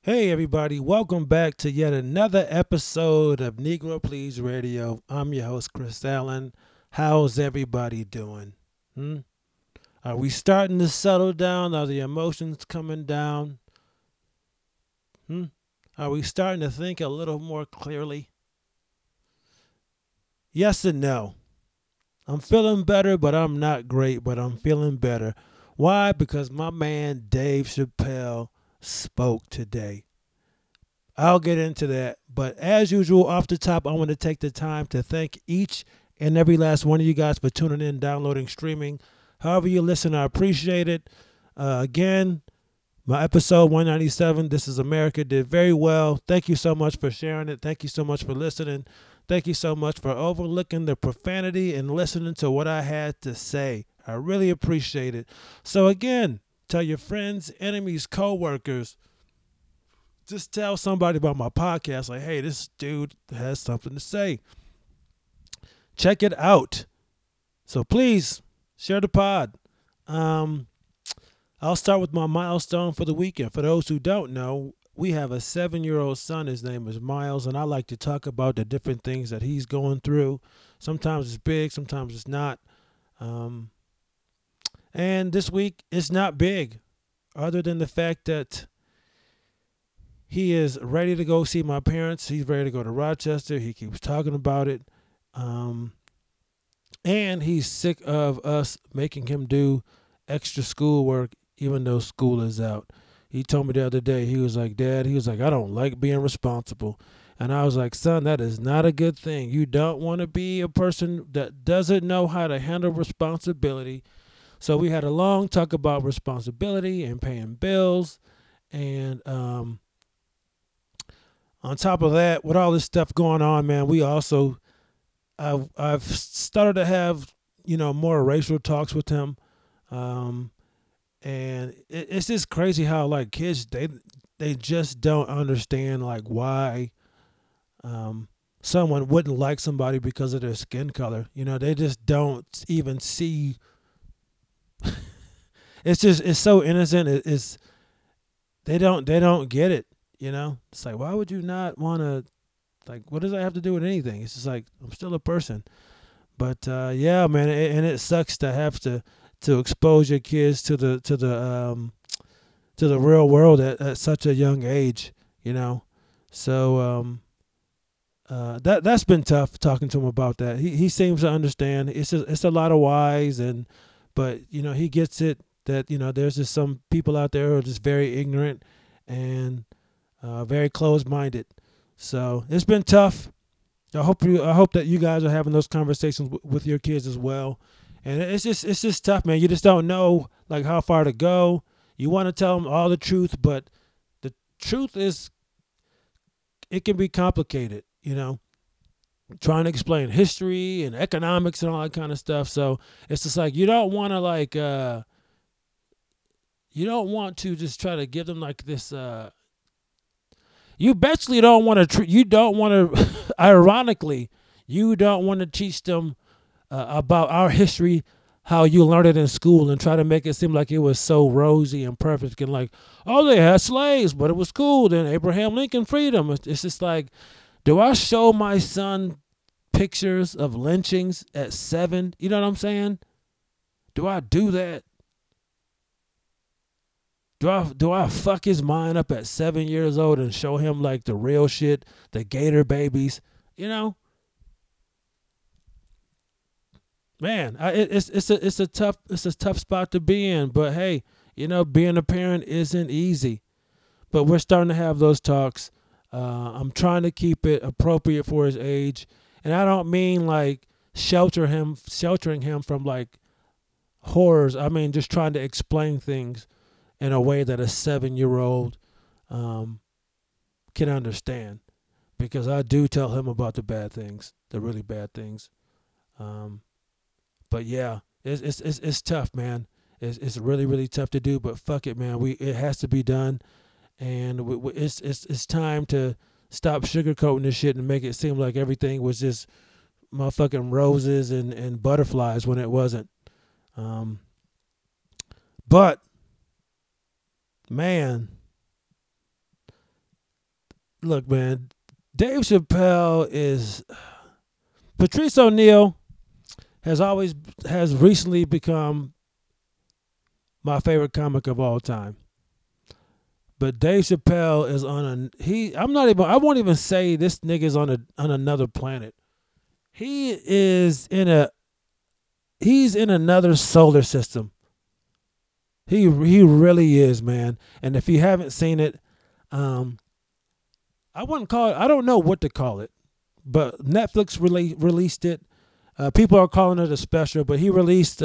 Hey, everybody, welcome back to yet another episode of Negro Please Radio. I'm your host, Chris Allen. How's everybody doing? Hmm? Are we starting to settle down? Are the emotions coming down? Hmm? Are we starting to think a little more clearly? Yes and no. I'm feeling better, but I'm not great, but I'm feeling better. Why? Because my man Dave Chappelle spoke today. I'll get into that. But as usual, off the top, I want to take the time to thank each and every last one of you guys for tuning in, downloading, streaming. However you listen, I appreciate it. Again, my episode 197, This is America, did very well. Thank you so much for sharing it. Thank you so much for listening. Thank you so much for overlooking the profanity and listening to what I had to say. I really appreciate it. So, again, tell your friends, enemies, co workers, just tell somebody about my podcast. Like, hey, this dude has something to say. Check it out. So please share the pod. Um, I'll start with my milestone for the weekend. For those who don't know, we have a 7-year-old son. His name is Miles, and I like to talk about the different things that he's going through. Sometimes it's big, sometimes it's not. Um, and this week it's not big, other than the fact that he is ready to go see my parents. He's ready to go to Rochester. He keeps talking about it. Um, and he's sick of us making him do extra schoolwork even though school is out. He told me the other day, he was like, Dad, he was like, I don't like being responsible. And I was like, son, that is not a good thing. You don't want to be a person that doesn't know how to handle responsibility. So we had a long talk about responsibility and paying bills. And on top of that, with all this stuff going on, man, we also I've started to have more racial talks with him, um, and it's just crazy how like kids they just don't understand like why um, someone wouldn't like somebody because of their skin color. They just don't even see. It's so innocent. It's they don't get it. It's like why would you not want to like what does that have to do with anything? It's just like I'm still a person. But yeah, man, and it sucks to have to expose your kids to the real world at such a young age, you know. So that's been tough talking to him about that. He seems to understand. It's a lot of whys but he gets it that there's just some people out there who are just very ignorant and very closed minded. So it's been tough. I hope that you guys are having those conversations with your kids as well. And it's just tough, man. You just don't know like how far to go. You want to tell them all the truth, but the truth is it can be complicated. Trying to explain history and economics and all that kind of stuff. So it's just like you don't want to you don't want to just try to give them like this. You basically don't want to. You don't want to. Ironically, you don't want to teach them about our history, how you learned it in school, and try to make it seem like it was so rosy and perfect, and like, oh, they had slaves, but it was cool. Then Abraham Lincoln freed them. It's just like, do I show my son pictures of lynchings at 7? You know what I'm saying? Do I do that? Do I fuck his mind up at 7 years old and show him like the real shit, the gator babies? You know, man, it's a tough spot to be in. But hey, being a parent isn't easy. But we're starting to have those talks. I'm trying to keep it appropriate for his age, and I don't mean like sheltering him from like horrors. I mean just trying to explain things in a way that a 7-year-old um, can understand. Because I do tell him about the bad things, the really bad things. Um, but yeah, it's tough, man. It's really really tough to do. But fuck it, man. It has to be done, and it's time to stop sugarcoating this shit and make it seem like everything was just motherfucking roses and butterflies when it wasn't. Um, but man, look, man, Dave Chappelle is Patrice O'Neal has recently become my favorite comic of all time. But Dave Chappelle is on a he. I'm not even. I won't even say this nigga's on another planet. He is in a. He's in another solar system. He really is, man. And if you haven't seen it, um, I wouldn't call it. I don't know what to call it, but Netflix released it. People are calling it a special, but he released.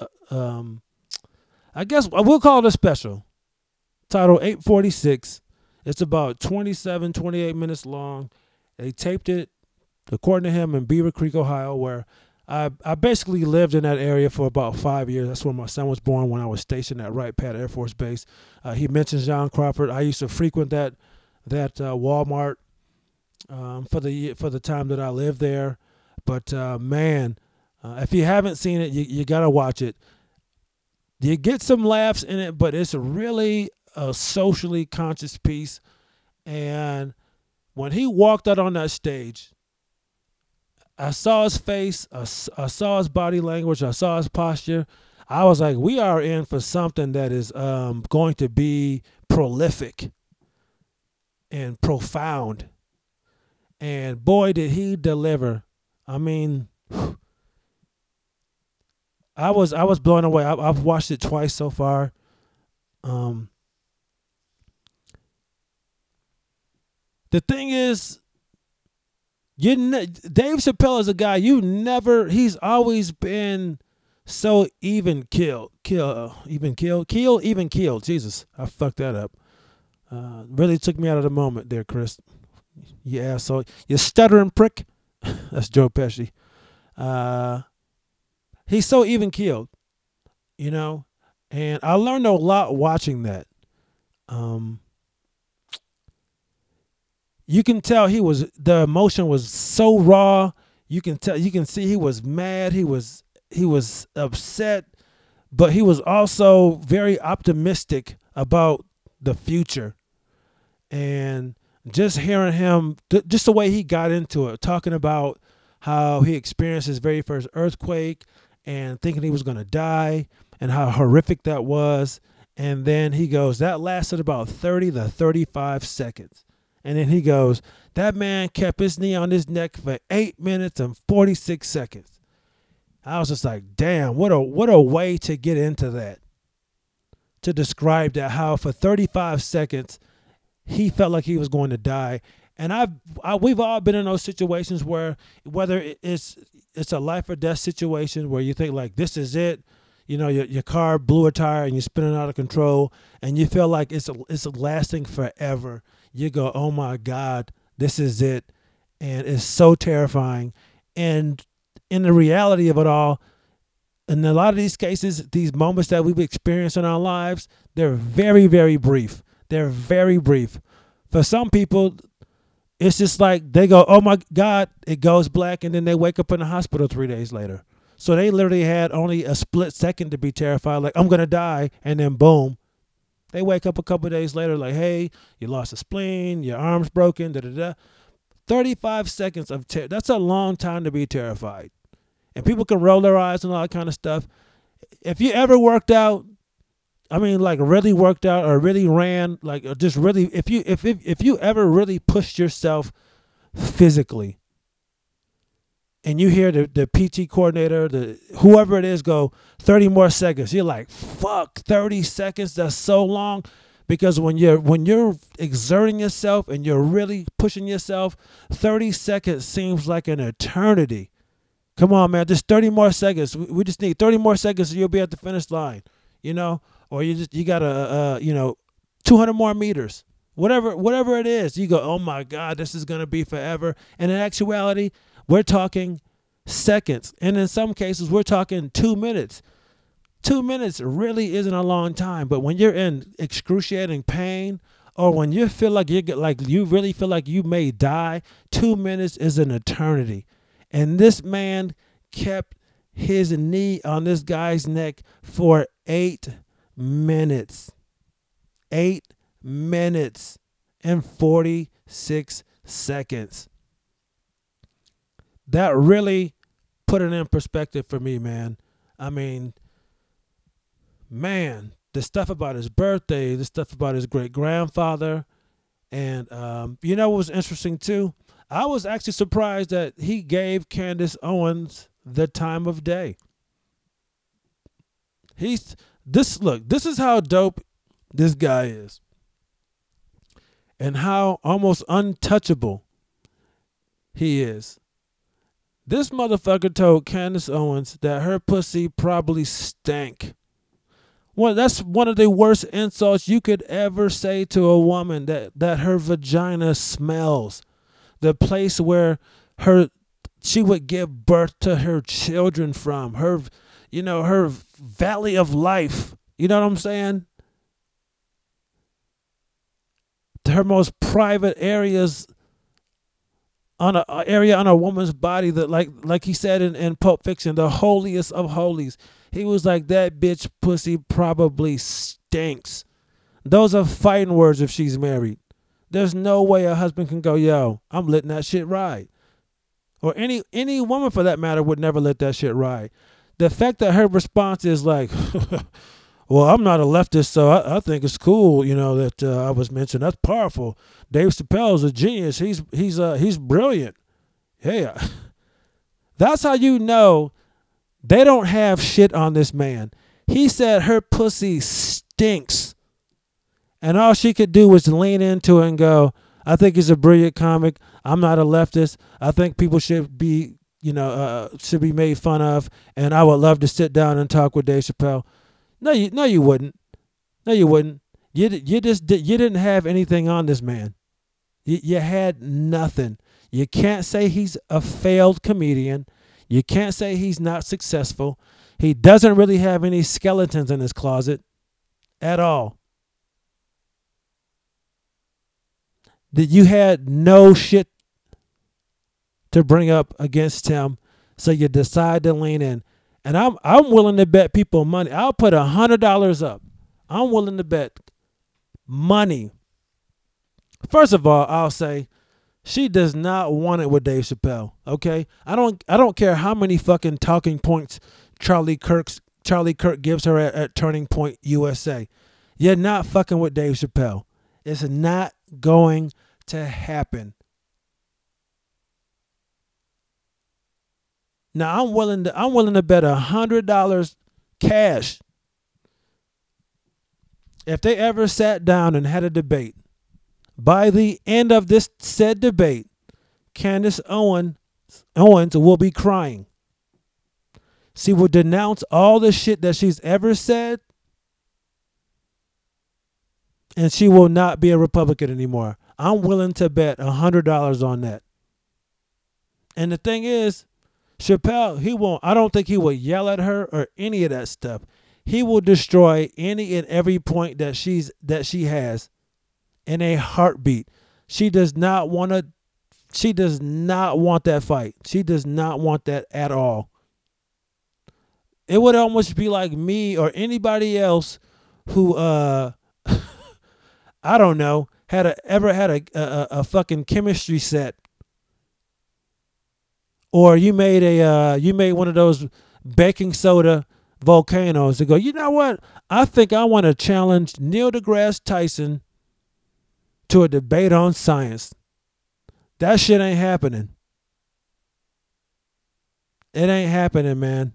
I guess we'll call it a special. Title 846. It's about 27, 28 minutes long. They taped it, according to him, in Beaver Creek, Ohio, where I basically lived in that area for about 5 years. That's where my son was born when I was stationed at Wright Pat Air Force Base. He mentions John Crawford. I used to frequent that Walmart for the time that I lived there. But man, if you haven't seen it, you gotta watch it. You get some laughs in it, but it's really a socially conscious piece. And when he walked out on that stage, I saw his face, I saw his body language, I saw his posture. I was like, we are in for something that is going to be prolific and profound. And boy, did he deliver. I mean, I was blown away. I've watched it twice so far. Um, the thing is, Dave Chappelle is a guy he's always been so even keeled. Jesus, I fucked that up. Really took me out of the moment there, Chris. You asshole, you stuttering prick. That's Joe Pesci. He's so even keeled, you know, and I learned a lot watching that. Um, you can tell the emotion was so raw. You can see he was mad. He was upset, but he was also very optimistic about the future. And just hearing him, just the way he got into it, talking about how he experienced his very first earthquake and thinking he was going to die and how horrific that was. And then he goes, that lasted about 30 to 35 seconds. And then he goes, that man kept his knee on his neck for 8 minutes and 46 seconds. I was just like, damn, what a way to get into that. To describe that, how for 35 seconds he felt like he was going to die. And we've all been in those situations where whether it's a life or death situation where you think like this is it, you know, your car blew a tire and you're spinning out of control and you feel like it's lasting forever. You go, oh my God, this is it, and it's so terrifying. And in the reality of it all, in a lot of these cases, these moments that we've experienced in our lives, they're very, very brief. They're very brief. For some people, it's just like they go, oh my God, it goes black, and then they wake up in the hospital 3 days later. So they literally had only a split second to be terrified, like, I'm going to die, and then boom. They wake up a couple of days later like, hey, you lost a spleen, your arm's broken, da-da-da. 35 seconds of that's a long time to be terrified. And people can roll their eyes and all that kind of stuff. If you ever worked out, I mean, like really worked out or really ran, like or just really, if you ever really pushed yourself physically, and you hear the PT coordinator, whoever it is, go 30 more seconds, you're like, fuck, 30 seconds, that's so long. Because when you're exerting yourself and you're really pushing yourself, 30 seconds seems like an eternity. Come on, man, just 30 more seconds. We just need 30 more seconds and you'll be at the finish line, you know? Or you got to 200 more meters. Whatever it is, you go, oh my God, this is going to be forever. And in actuality, we're talking seconds. And in some cases, we're talking 2 minutes. 2 minutes really isn't a long time. But when you're in excruciating pain or when you feel like you really feel like you may die, 2 minutes is an eternity. And this man kept his knee on this guy's neck for 8 minutes. 8 minutes. and 46 seconds. That really put it in perspective for me, man. I mean, man, the stuff about his birthday, the stuff about his great grandfather, and you know what was interesting too? I was actually surprised that he gave Candace Owens the time of day. He's this look, this is how dope this guy is. And how almost untouchable he is. This motherfucker told Candace Owens that her pussy probably stank. Well, that's one of the worst insults you could ever say to a woman, that her vagina smells. The place where she would give birth to her children from. Her valley of life. You know what I'm saying? Her most private areas on a woman's body, that like he said in Pulp Fiction, the holiest of holies. He was like, that bitch pussy probably stinks. Those are fighting words if she's married. There's no way a husband can go, yo, I'm letting that shit ride. Or any woman for that matter would never let that shit ride. The fact that her response is like, well, I'm not a leftist, so I think it's cool, that I was mentioned. That's powerful. Dave Chappelle's a genius. He's brilliant. Hey, that's how you know they don't have shit on this man. He said her pussy stinks, and all she could do was lean into it and go, I think he's a brilliant comic. I'm not a leftist. I think people should be, should be made fun of, and I would love to sit down and talk with Dave Chappelle. No, you wouldn't. No, you wouldn't. You didn't have anything on this man. You had nothing. You can't say he's a failed comedian. You can't say he's not successful. He doesn't really have any skeletons in his closet at all. That you had no shit to bring up against him, so you decide to lean in. And I'm willing to bet people money. I'll put $100 up. I'm willing to bet money. First of all, I'll say she does not want it with Dave Chappelle. Okay, I don't care how many fucking talking points Charlie Kirk gives her at Turning Point USA. You're not fucking with Dave Chappelle. It's not going to happen. Now I'm willing to bet $100 cash if they ever sat down and had a debate. By the end of this said debate, Candace Owens will be crying. She will denounce all the shit that she's ever said, and she will not be a Republican anymore. I'm willing to bet $100 on that. And the thing is, Chappelle, I don't think he will yell at her or any of that stuff. He will destroy any and every point that she has in a heartbeat. She does not want that fight. She does not want that at all. It would almost be like me or anybody else who I don't know, ever had a fucking chemistry set. Or you made one of those baking soda volcanoes to go, you know what? I think I want to challenge Neil deGrasse Tyson to a debate on science. That shit ain't happening. It ain't happening, man.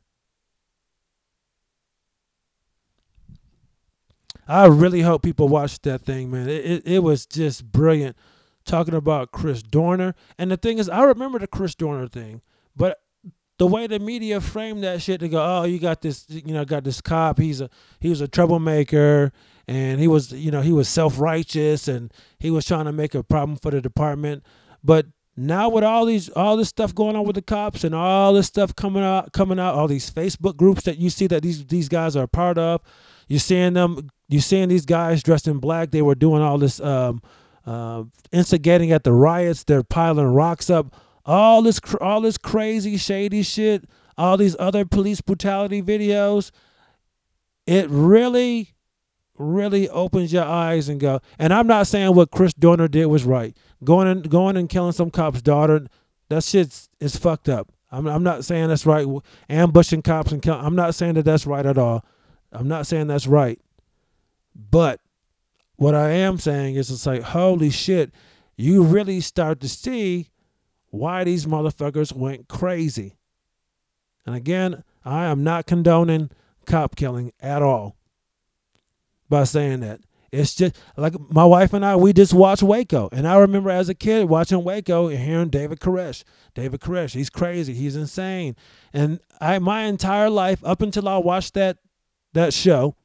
I really hope people watch that thing, man. It was just brilliant. Talking about Chris Dorner. And the thing is, I remember the Chris Dorner thing, but the way the media framed that shit to go, oh, you got this, got this cop. He was a troublemaker, and he was self-righteous, and he was trying to make a problem for the department. But now with all this stuff going on with the cops and all this stuff coming out, all these Facebook groups that you see that these guys are a part of, you're seeing these guys dressed in black. They were doing all this instigating at the riots. They're piling rocks up. All this crazy shady shit. All these other police brutality videos. It really really opens your eyes and go. And I'm not saying what Chris Dorner did was right. Going and killing some cop's daughter, that shit is fucked up. I'm not saying that's right. Ambushing cops and kill. I'm not saying that that's right at all. I'm not saying that's right. But what I am saying is, it's like, holy shit, you really start to see why these motherfuckers went crazy. And again, I am not condoning cop killing at all by saying that. It's just like my wife and I, we just watched Waco. And I remember as a kid watching Waco and hearing David Koresh. David Koresh, he's crazy. He's insane. And my entire life, up until I watched that show,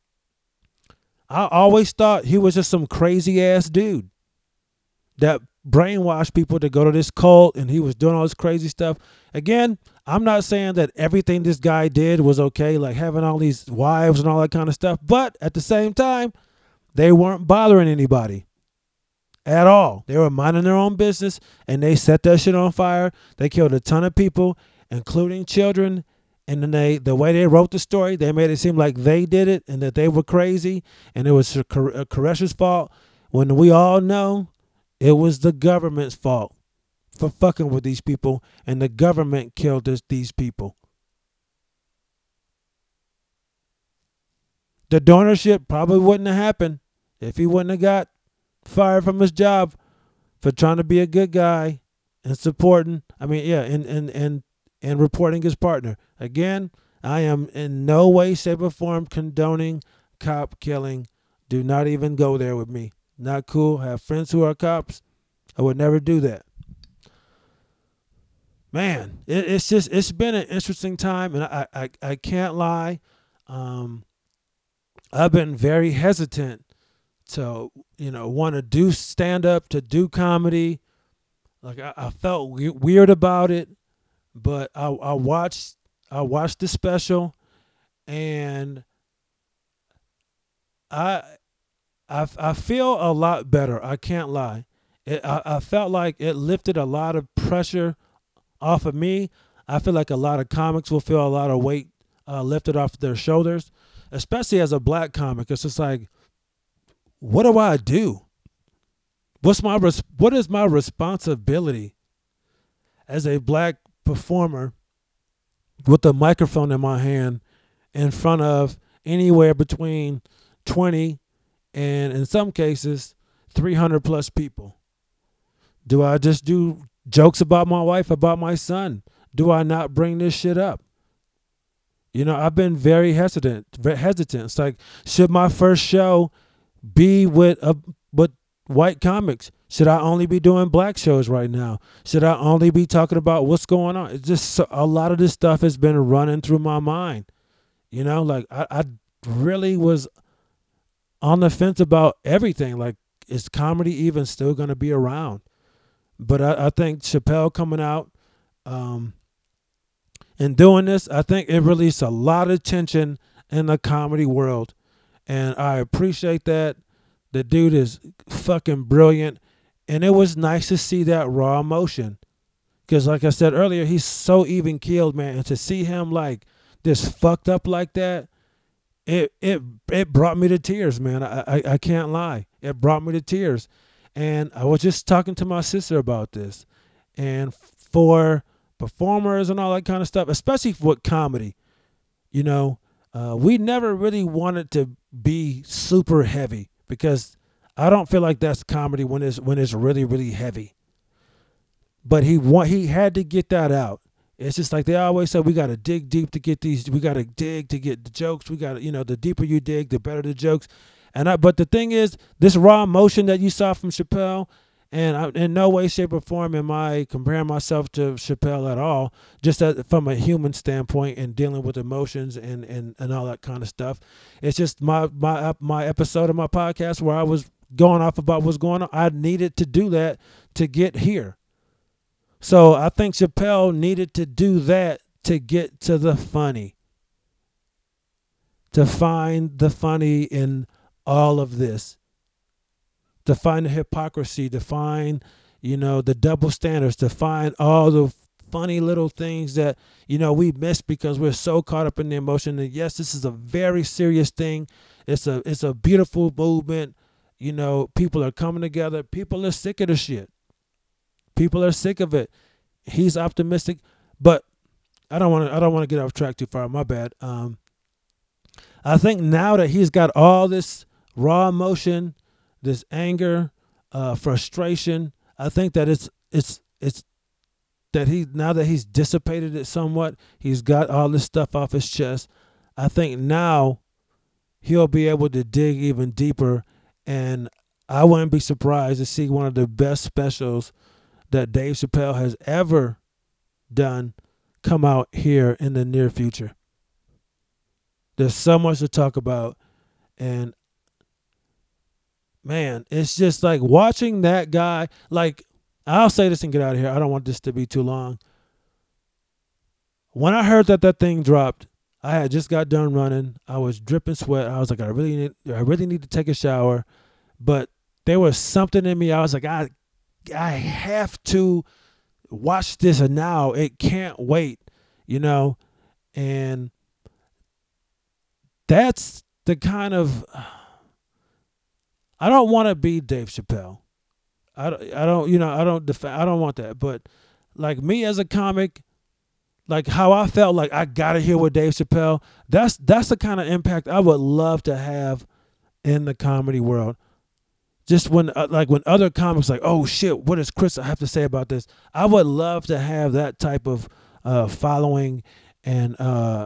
I always thought he was just some crazy ass dude that brainwashed people to go to this cult, and he was doing all this crazy stuff. Again, I'm not saying that everything this guy did was okay, like having all these wives and all that kind of stuff. But at the same time, they weren't bothering anybody at all. They were minding their own business, and they set that shit on fire. They killed a ton of people, including children. And then the way they wrote the story, they made it seem like they did it and that they were crazy and it was Koresh's fault, when we all know it was the government's fault for fucking with these people, and the government killed these people. The donorship probably wouldn't have happened if he wouldn't have got fired from his job for trying to be a good guy and supporting, and reporting his partner. Again, I am in no way, shape, or form condoning cop killing. Do not even go there with me. Not cool. I have friends who are cops. I would never do that. Man, it's been an interesting time, and I can't lie. I've been very hesitant to want to do stand up, to do comedy. Like I felt weird about it, but I watched the special, and I feel a lot better. I can't lie. I felt like it lifted a lot of pressure off of me. I feel like a lot of comics will feel a lot of weight lifted off their shoulders, especially as a black comic. It's just like, what do I do? What is my responsibility as a black performer with a microphone in my hand in front of anywhere between 20 and, in some cases, 300 plus people? Do I just do jokes about my wife, about my son? Do I not bring this shit up? I've been very hesitant. It's like, should my first show be with white comics? Should I only be doing black shows right now? Should I only be talking about what's going on? It's just a lot of this stuff has been running through my mind. Like I really was on the fence about everything. Like, is comedy even still going to be around? But I think Chappelle coming out and doing this, I think it released a lot of tension in the comedy world. And I appreciate that. The dude is fucking brilliant. And it was nice to see that raw emotion. Because like I said earlier, he's so even keeled, man. And to see him like this fucked up like that, it brought me to tears, man. I can't lie. It brought me to tears. And I was just talking to my sister about this. And for performers and all that kind of stuff, especially with comedy, we never really wanted to be super heavy, because I don't feel like that's comedy when it's really, really heavy. But he had to get that out. It's just like they always say, we got to dig deep to get these. We got to dig to get the jokes. We got to, the deeper you dig, the better the jokes. But the thing is, this raw emotion that you saw from Chappelle, and in no way, shape, or form am I comparing myself to Chappelle at all, just from a human standpoint and dealing with emotions and all that kind of stuff. It's just my episode of my podcast where I was going off about what's going on. I needed to do that to get here. So I think Chappelle needed to do that to get to the funny, to find the funny in all of this, to find the hypocrisy, to find, the double standards, to find all the funny little things that, we miss because we're so caught up in the emotion. And yes, this is a very serious thing. It's a beautiful movement. People are coming together. People are sick of the shit. People are sick of it. He's optimistic, but I don't want to get off track too far. My bad. I think now that he's got all this raw emotion, this anger, frustration, I think that it's that now that he's dissipated it somewhat, he's got all this stuff off his chest. I think now he'll be able to dig even deeper, and I wouldn't be surprised to see one of the best specials that Dave Chappelle has ever done come out here in the near future. There's so much to talk about, and man, it's just like watching that guy. Like, I'll say this and get out of here. I don't want this to be too long. When I heard that thing dropped, I had just got done running. I was dripping sweat. I was like, I really need to take a shower, but there was something in me. I was like, I have to watch this now. It can't wait, and that's the kind of, I don't want to be Dave Chappelle. I don't want that. But like me as a comic, like how I felt like I gotta hear what Dave Chappelle. That's the kind of impact I would love to have in the comedy world. Just when when other comics like, oh shit, what does Chris have to say about this? I would love to have that type of following, and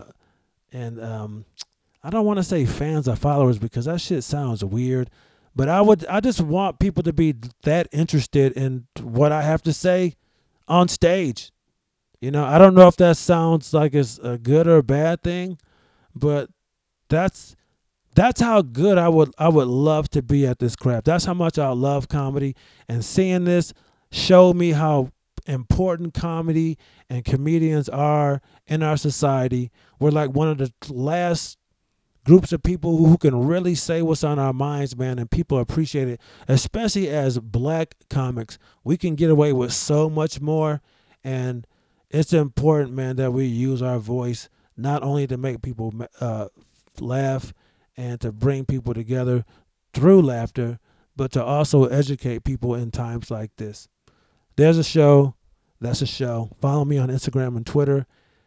I don't want to say fans or followers because that shit sounds weird. But I just want people to be that interested in what I have to say on stage. I don't know if that sounds like it's a good or a bad thing, but that's how good I would love to be at this craft. That's how much I love comedy, and seeing this showed me how important comedy and comedians are in our society. We're like one of the last groups of people who can really say what's on our minds, man, and people appreciate it, especially as black comics. We can get away with so much more, and it's important, man, that we use our voice not only to make people laugh and to bring people together through laughter, but to also educate people in times like this. There's a show. That's a show. Follow me on Instagram and Twitter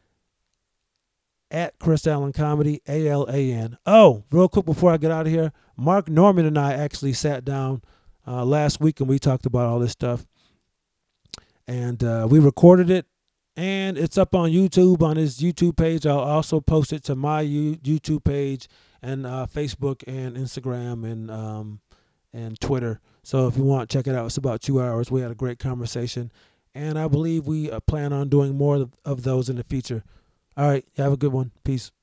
at Chris Allen Comedy, ALAN. Oh, real quick before I get out of here, Mark Norman and I actually sat down last week and we talked about all this stuff. And we recorded it, and it's up on YouTube, on his YouTube page. I'll also post it to my YouTube page and Facebook and Instagram and Twitter. So if you want, check it out. It's about 2 hours. We had a great conversation, and I believe we plan on doing more of those in the future. All right. You have a good one. Peace.